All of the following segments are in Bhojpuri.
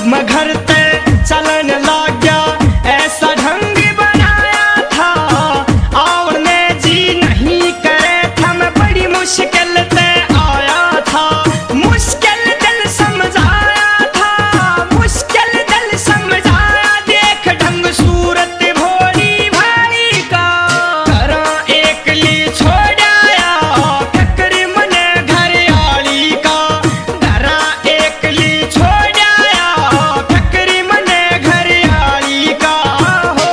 मैं घर ते चलन लग गया, ऐसा ढंग बनाया था और ने जी नहीं करे था। मैं बड़ी मुश्किल ते आया था, मुश्किल दिल समझाया था, मुश्किल दिल समझाया। देख ढंग सूरत भोली भाई का, घरा एक ली छोड़ाया ठकरी मने घर आली का। घरा एक ली छोड़ाया ठकरी मने घर आली का हो।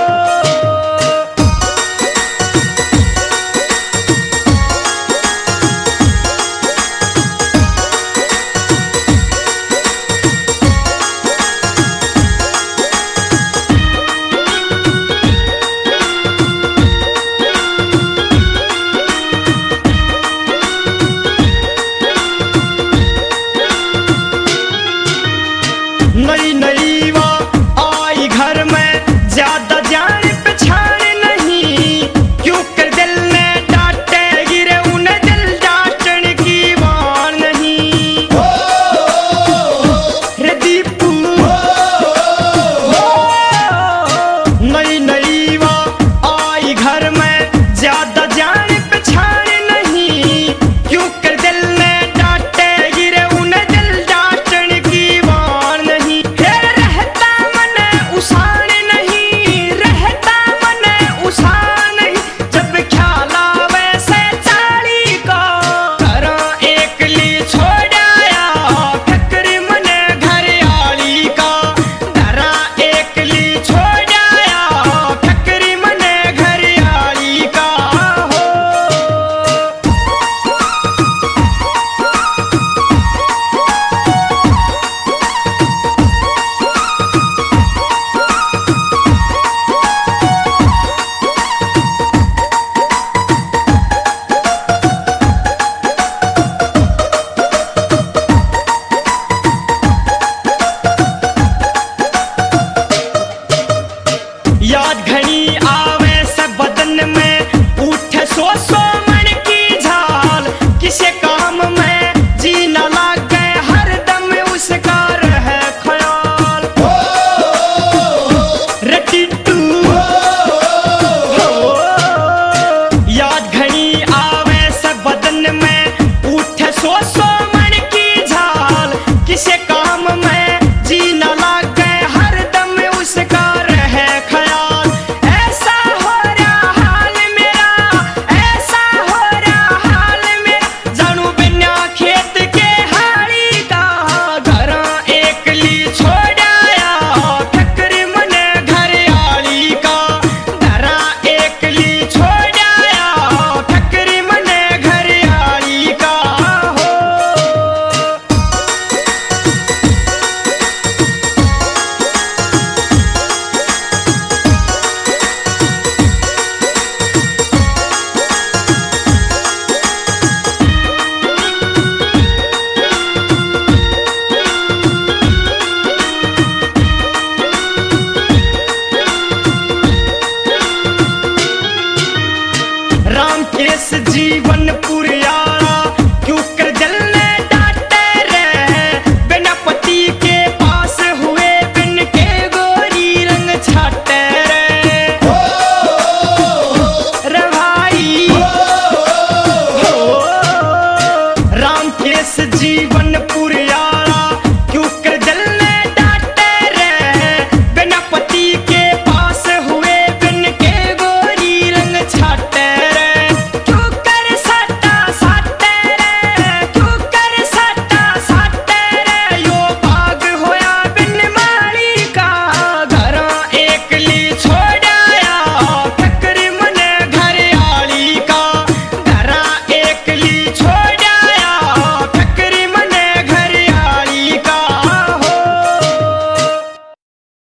नई नई वो आई घर में, ज्यादा जान पहचान नहीं। क्यों कर दिल ने डांटे गिरे, उन्हें दिल डांटने की वार नहीं। रे दीपू नई नई वो आई घर में, ज्यादा जान पहचान नहीं। क्यों कर दिल ने डांटे गिरे, उन्हें दिल डांटने की वार नहीं। फिर रहता मने उसान नहीं, रहता मने उसान नहीं। जब ख्याल आवे से चाली का, घरा एक ली छोड़ाया ठकरी मने घर आली का। घरा एक ली छोड़ाया ठकरी मने घर आली का हो। याद घनी आवे से बदन में, उठे सो मन की झाल। किसे काम में जी न लागे, हर दम उसका रहे ख्याल। रे टिट्टू याद घनी आवे से बदन में, उठे सो मन की झाल। किसे